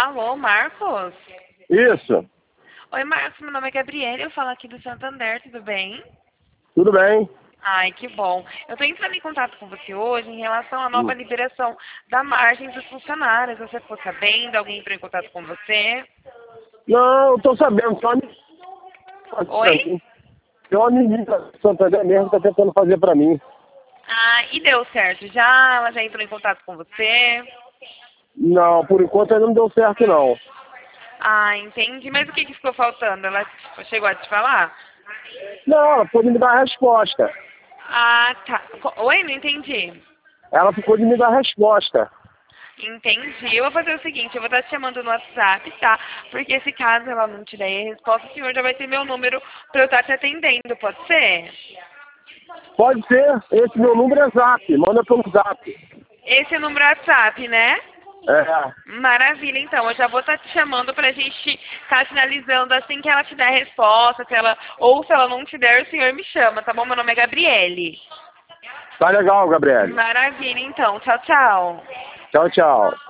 Alô, Marcos? Isso, Oi, Marcos, meu nome é Gabriela, eu falo aqui do Santander, tudo bem? tudo bem? Ai, que bom. Eu tô entrando em contato com você hoje em relação à nova Hum. liberação da margem dos funcionários. Você ficou sabendo? Alguém entrou em contato com você? Não, eu tô sabendo, tem uma menina pra Oi? mim. Tem uma menina de Santander mesmo que tá tentando fazer pra mim. Ah, e deu certo já? Ela já entrou em contato com você? Não, por enquanto ainda não deu certo não. Ah, entendi. Mas o que que ficou faltando? Ela chegou a te falar? Não, ela ficou de me dar a resposta. Ah, tá. Oi, não entendi. Ela ficou de me dar a resposta. Entendi. Eu vou fazer o seguinte, eu vou estar te chamando no WhatsApp, tá? Porque se caso ela não te der a resposta, o senhor já vai ter meu número pra eu estar te atendendo, pode ser? Pode ser, esse meu número é Zap, manda pelo Zap. Esse é o número WhatsApp, né? É, Maravilha, então. Eu já vou estar te chamando pra gente estar finalizando assim que ela te der a resposta, se ela, ou se ela não te der, o senhor me chama, tá bom? Meu nome é Gabriele. tá legal, Gabriele. Maravilha, então. Tchau, tchau. Tchau, tchau.